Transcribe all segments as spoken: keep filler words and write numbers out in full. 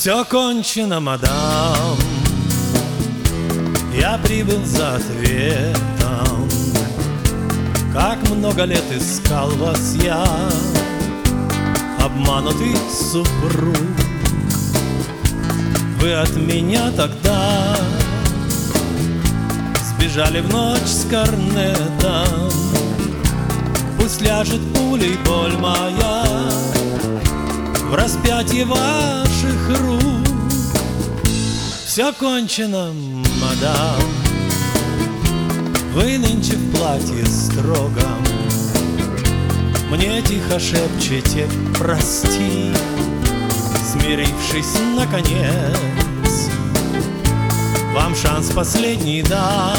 Все кончено, мадам, я прибыл за ответом. Как много лет искал вас я, обманутый супруг. Вы от меня тогда сбежали в ночь с корнетом. Пусть ляжет пулей боль моя в распятье ваших рук. Все кончено, мадам, вы нынче в платье строгом. Мне тихо шепчете прости, смирившись наконец. Вам шанс последний дам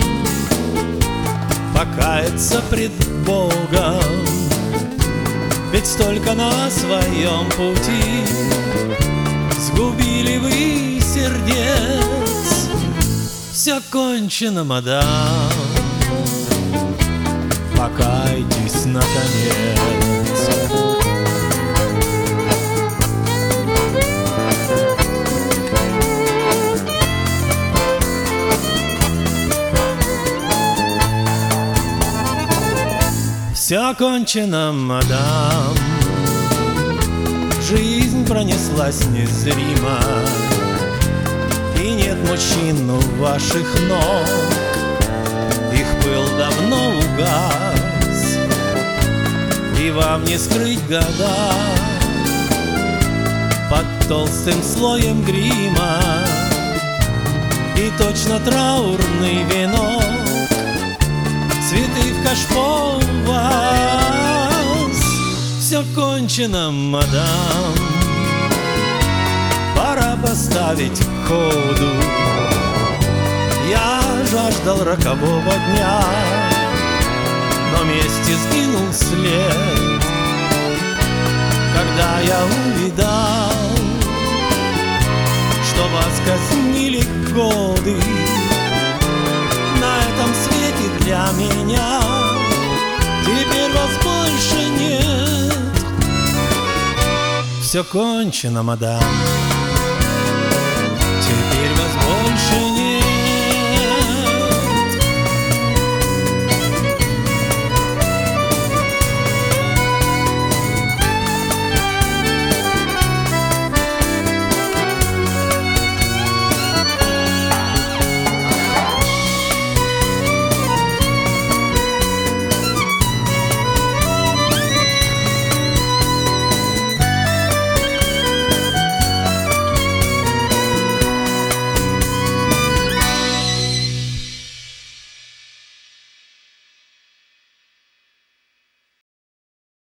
покаяться пред Богом. Ведь столько на своем пути сгубили вы сердец. Все кончено, мадам, покайтесь наконец. Все кончено, мадам, жизнь пронеслась незримо, и нет мужчин у ваших ног, их пыл давно угас, и вам не скрыть года под толстым слоем грима. И точно траурный венок, цветы в кашпо у вас. Все кончено, мадам, пора поставить ходу. Я жаждал рокового дня, но мести сгинул след, когда я увидал, что вас казнили годы. На этом свете для меня теперь вас больше нет. Все кончено, мадам, теперь вас больше нет.